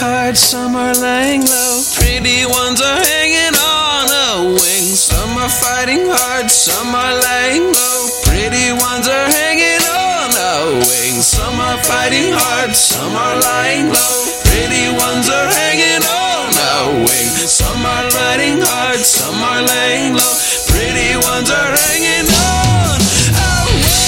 hard, some are laying low. Pretty ones are hanging on a wing. Some are fighting hard, some are laying low. Pretty ones are hanging on a wing. Some are fighting hard, some are lying low. Pretty ones are hanging on a wing. Some are fighting hard, some are laying low. Pretty ones are hanging on a wing.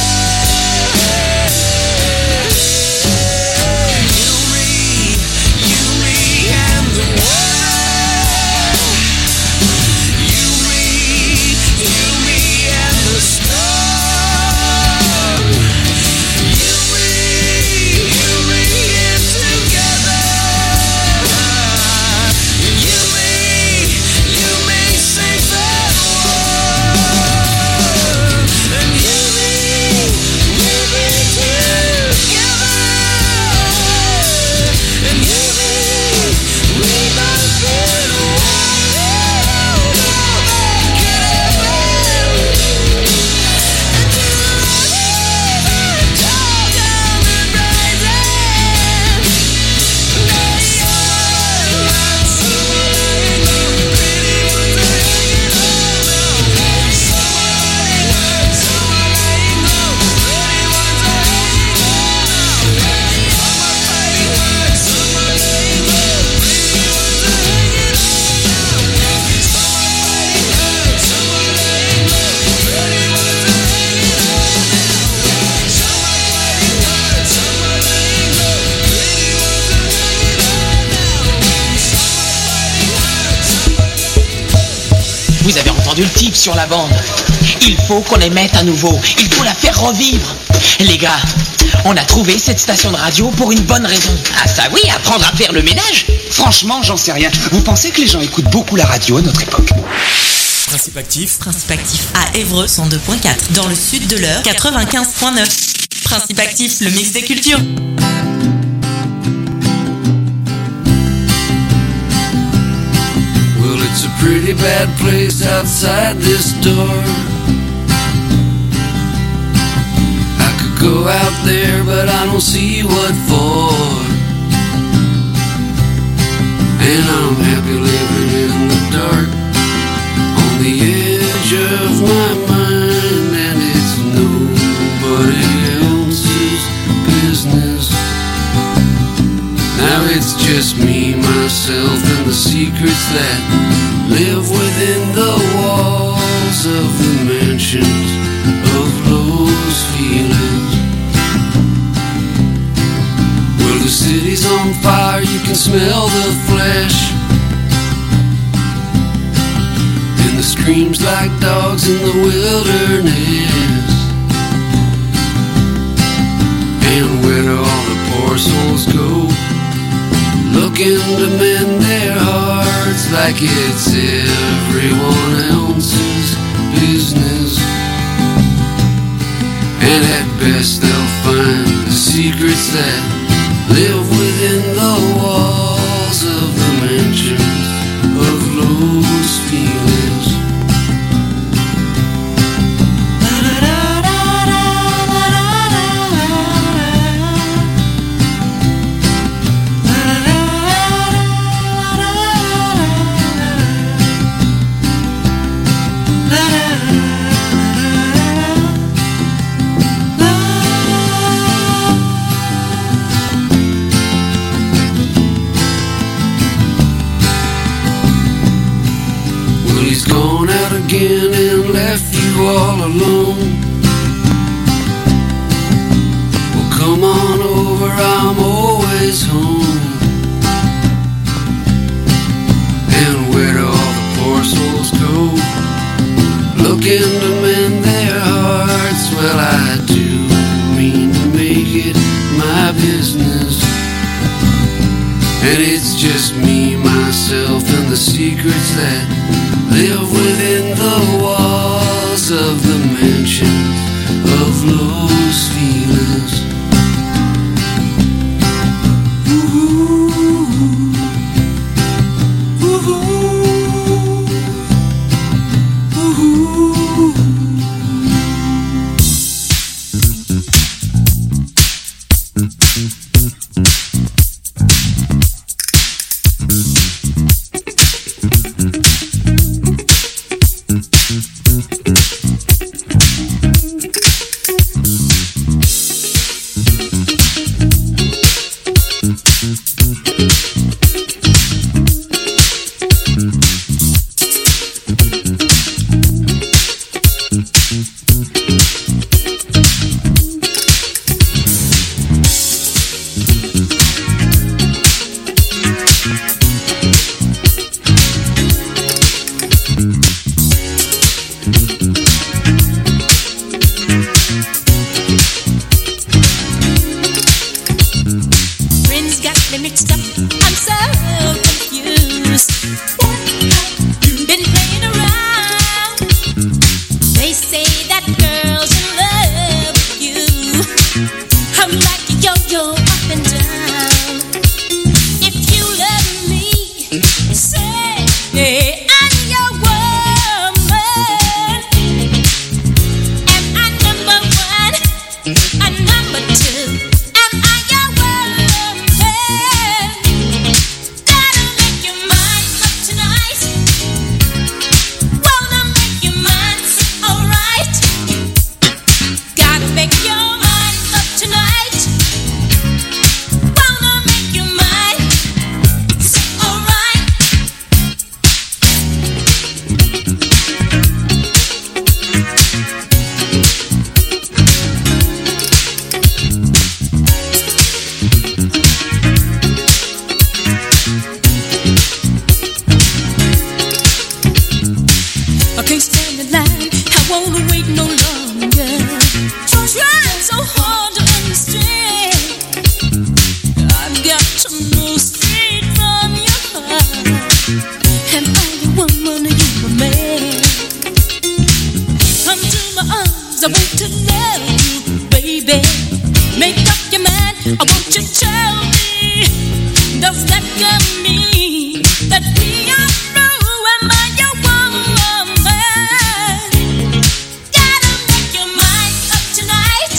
Vous avez entendu le type sur la bande. Il faut qu'on les mette à nouveau. Il faut la faire revivre. Les gars, on a trouvé cette station de radio pour une bonne raison. Ah ça oui, apprendre à faire le ménage. Franchement, j'en sais rien. Vous pensez que les gens écoutent beaucoup la radio à notre époque? Principe actif. Principe actif à Évreux 102.4. Dans le sud de l'Eure 95.9. Principe actif, le mix des cultures. Well, it's a pretty bad place outside this door. I could go out there, but I don't see what for. And I'm happy living in the dark, on the edge of my mind, and it's nobody else's business. Now it's just me, myself, and the secrets that live within the walls of the mansions of those feelings. Well, the city's on fire, you can smell the flesh, and the screams like dogs in the wilderness. And where do all the poor souls go, looking to mend their hearts like it's everyone else's business? And at best they'll find the secrets that live within the walls of the mansions of those feelings. Again and left you all alone. Well, come on over, I'm always home. And where do all the poor souls go, looking to mend their hearts? Well, I do mean to make it my business. And it's just me, myself, and the secrets that live within the walls of the mansions of those feelings. me mixed up. I'm so confused. Been playing around. They say that girls in love with you. I'm like a yo-yo up and down. If you love me, say I'm your woman. Am I number one? I'm number two. Am I your woman? Gotta make your mind up tonight. Wanna make your mind alright. Gotta make your mind up tonight. Wanna make your mind alright. I can't stand the line. I won't wait no longer. Trying so hard to understand. I've got to know straight from your heart. Am I your woman or you a man? Come to my arms, I want to love you, baby. Make up your mind, I want you to tell me. Does that girl mean that we are through? Am I your woman? Gotta make your mind up tonight.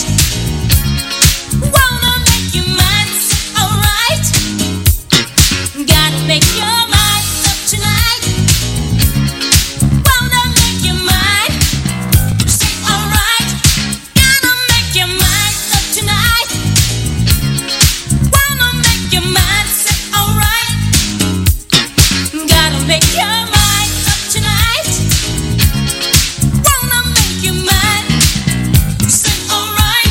Wanna make your mind alright. Gotta make your mind up tonight. Wanna make your mind alright. Gotta make your mind up tonight. Wanna make your mind alright. Gotta make your mind up tonight. Wanna make your mind alright.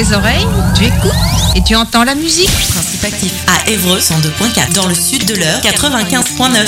tes oreilles, tu écoutes et tu entends la musique. Principe actif à Évreux 102.4 dans le sud de l'heure 95.9.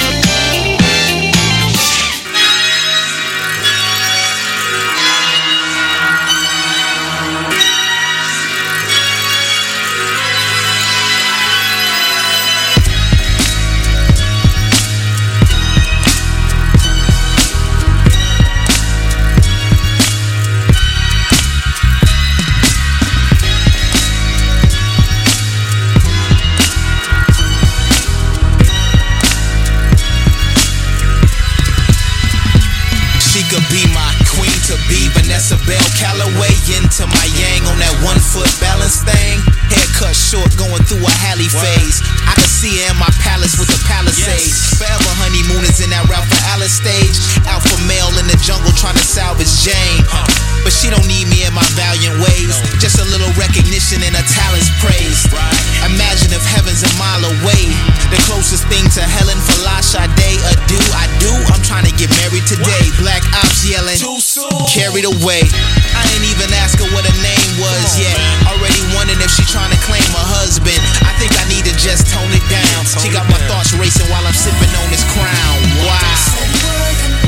Bell Calloway into my yang on that 1 foot balance thing. Haircut short, going through a Halle phase. I can see her in my palace with the Palisades. Forever honeymooners in that Ralph for Alice stage. Alpha male in the jungle trying to salvage Jane. But she don't need me in my valiant ways. Just a little recognition and her talents praised. Imagine if heaven's a mile away. The closest thing to Helen Falasha Day. Adieu, I do. I'm trying to get married today. Black ops yelling, carried away. I ain't even ask her what her name was yet. Already wondering if she trying to claim a husband. I think I need to just tone it down. She got my thoughts racing while I'm sipping on this crown. Wow.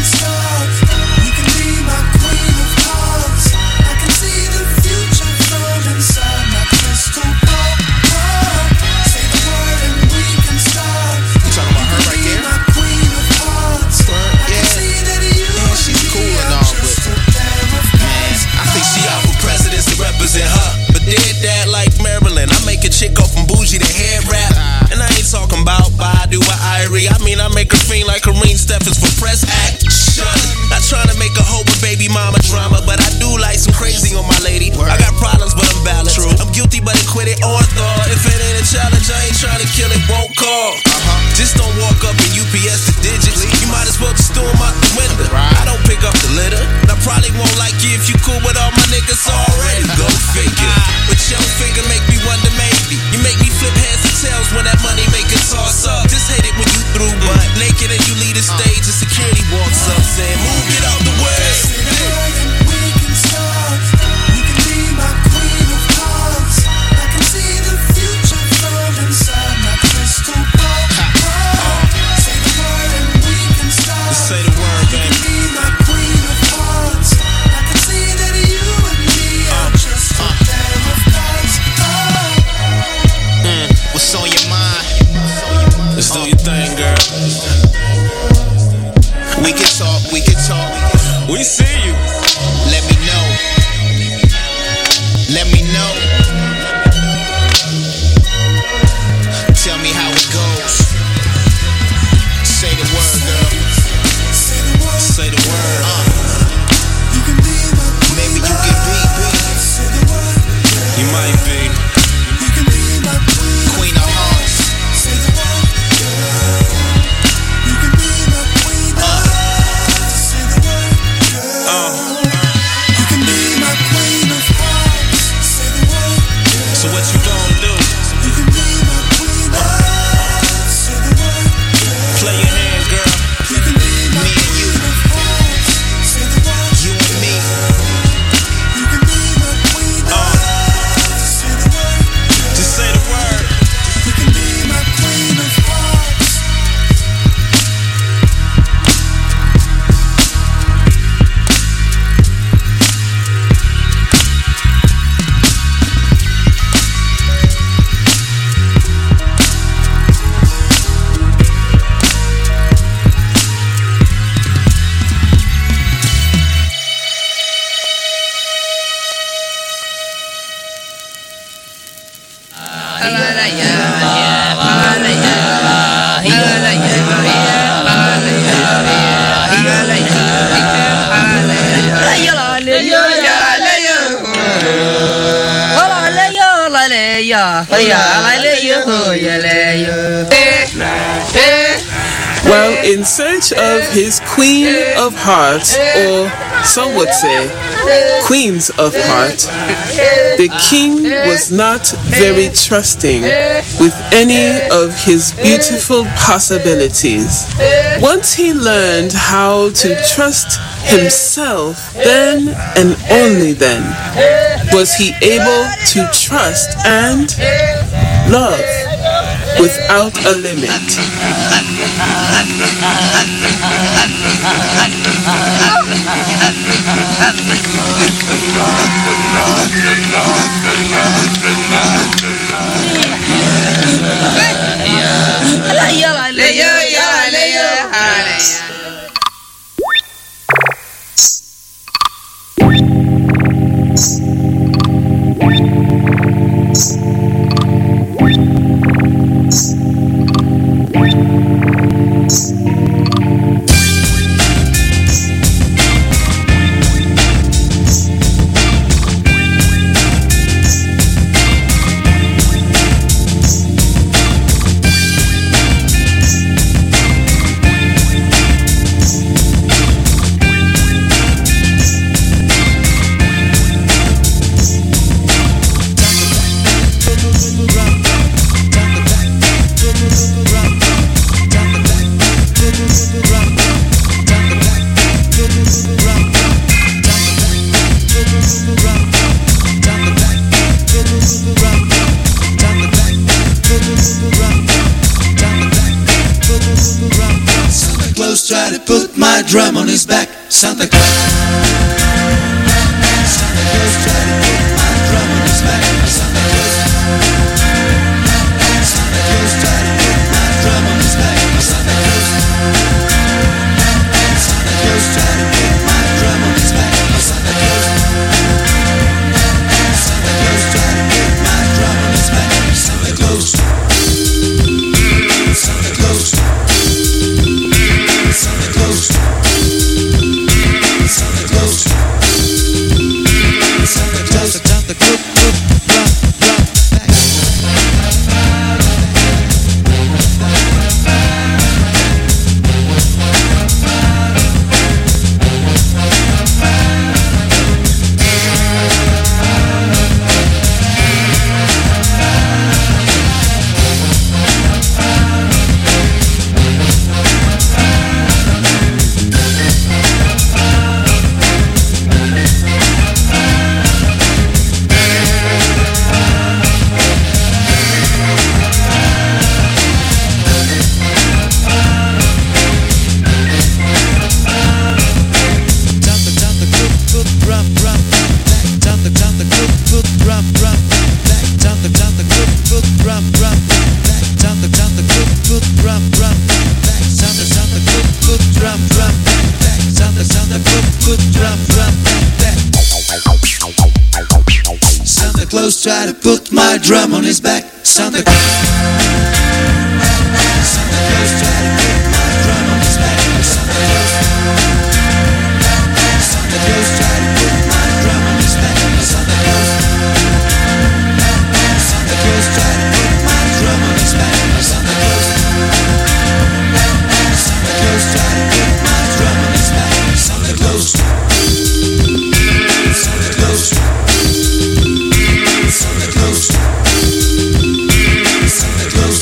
Represent her, but did that like Maryland. I make a chick go from bougie to head rap. And I ain't talking about Badu or Irie. I mean, I make her fiend like Kareem Steffens for press action. Not trying to make a hoe with baby mama drama, but I do like some crazy on my lady. I got problems, but I'm balanced. I'm guilty, but acquitted or thought. If it ain't a challenge, I ain't trying to kill it, won't call. Just don't walk up and UPS the digits. You might as well just throw them out the window. I don't pick up the litter. And I probably won't like you if you cool with all my niggas already. Go figure. But your figure make me wonder maybe. You make me flip heads and tails when that money make it toss up. Just hate it when you through, but naked and you leave the stage and security walks up saying, move, get out the way. Say the word, baby. What's on your mind? Let's do your thing, girl. We can talk, we can talk. We see you. Let me know. Let me know. Tell me how it goes. Say the word, girl. Say the word. Maybe you can be. You might be. Queen of hearts. So what you gonna do? Play your hand, girl. Me and you. You and me. Just say the word. You can be my queen of hearts. Well, In search of his Queen of Hearts, or some would say Queens of Heart, the king was not very trusting with any of his beautiful possibilities. Once he learned how to trust himself, then and only then was he able to trust and love without a limit. Try to put my drum on his back, Santa Claus. Santa Claus try to put my drum on his back, Santa Claus. Santa Claus try to put my drum on his back, Santa Claus. Santa Claus try to put my drum on his back, Santa Claus. Santa Claus try to put my drum on his back, Santa Claus. Santa Claus. Santa Claus. Santa Claus. Santa Claus. Santa Claus. Try to put my drum on his back, Santa Claus. Santa Claus try to put my drum on his back, Santa Claus. Santa Claus try to put my drum on his back, Santa Claus. Santa Claus try to put my drum on his back, Santa Claus. Santa Claus try to put my drum on his back, Santa Claus. Santa Claus. Santa Claus. Santa Claus.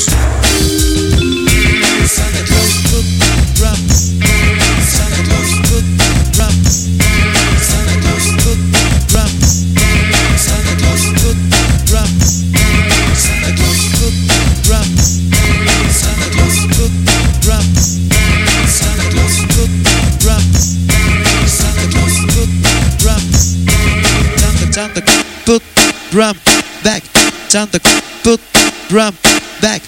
Santa Claus put drum. Santa Claus put drum. Santa Claus put drum. Santa Claus put drum. Santa Claus put drum. Santa Claus put drum. Santa Claus put drum. Santa Claus put drum. Santa put drum back. Santa put drum back.